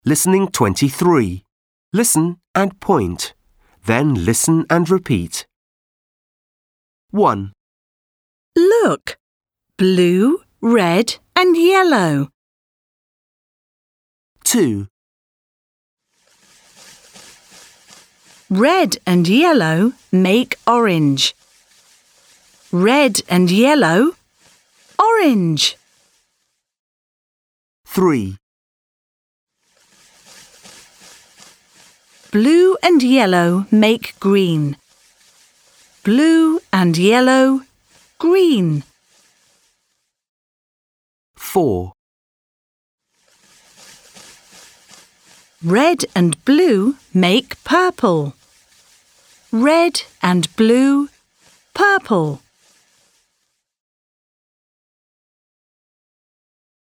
Listening 23. Listen and point. Then listen and repeat. 1, Look! Blue, red and yellow. 2, Red and yellow make orange. Red and yellow, orange. 3, Blue and yellow make green. Blue and yellow, green. 4, Red and blue make purple. Red and blue, purple.